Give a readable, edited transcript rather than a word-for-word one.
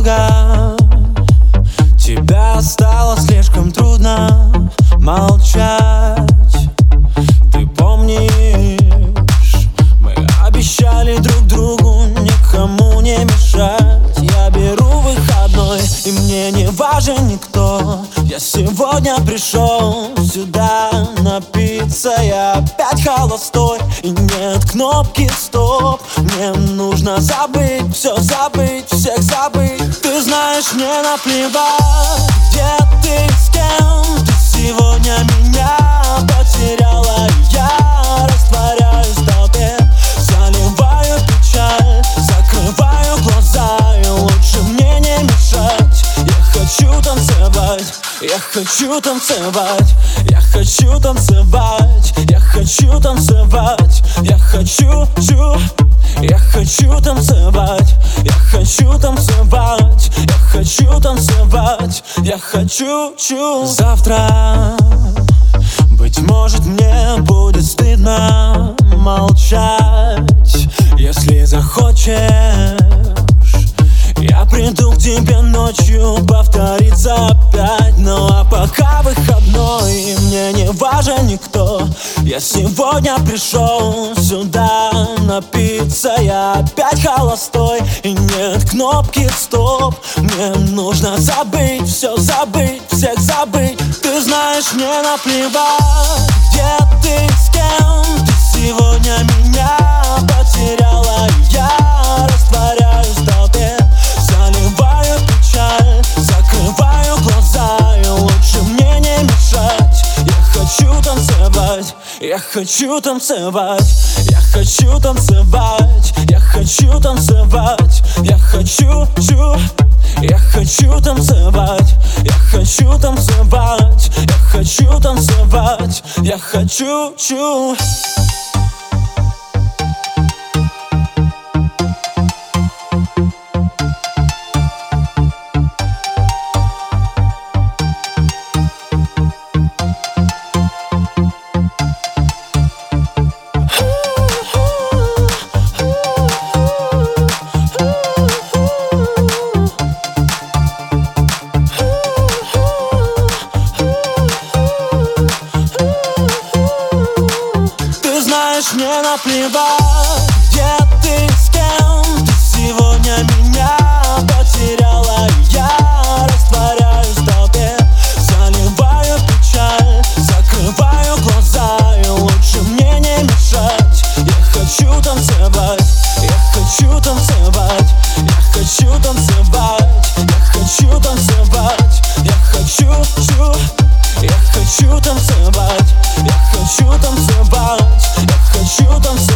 много. Тебя стало слишком трудно молчать. Ты помнишь, мы обещали друг другу никому не мешать. Я беру выходной, и мне не важен никто. Я сегодня пришел сюда напиться. Я опять холостой, и нет кнопки стоп. Мне нужно забыть, все забыть, всех забыть. Ты знаешь, мне наплевать, где ты, с кем. Ты сегодня меня потеряла. Я растворяюсь в толпе, заливаю печаль, закрываю глаза, и лучше мне не мешать. Я хочу танцевать, я хочу танцевать, я хочу танцевать, я хочу танцевать, я хочу, я хочу танцевать, я хочу танцевать, я хочу танцевать, я хочу. Завтра, быть может, мне будет стыдно молчать. Если захочешь, я приду к тебе ночью, повторится опять. Ну а пока выходной, и мне не важен никто. Я сегодня пришел сюда напиться. Я опять холостой, и нет кнопки стоп. Мне нужно забыть, все забыть, всех забыть. Ты знаешь, мне наплевать, где ты, с кем. Ты сегодня меня потеряла. Я растворяюсь в толпе, заливаю печаль, закрываю глаза, и лучше мне не мешать. Я хочу танцевать, я хочу танцевать, я хочу танцевать, я хочу танцевать, я хочу, я хочу танцевать, я хочу танцевать, я хочу танцевать, я хочу. Мне наплевать, где ты, с кем. Ты сегодня меня потеряла. Я растворяюсь в толпе, заливаю печаль, закрываю глаза, и лучше мне не мешать. Я хочу танцевать, я хочу танцевать, я хочу танцевать, я хочу танцевать, я хочу, я хочу танцевать, я хочу танцевать, я хочу танцевать.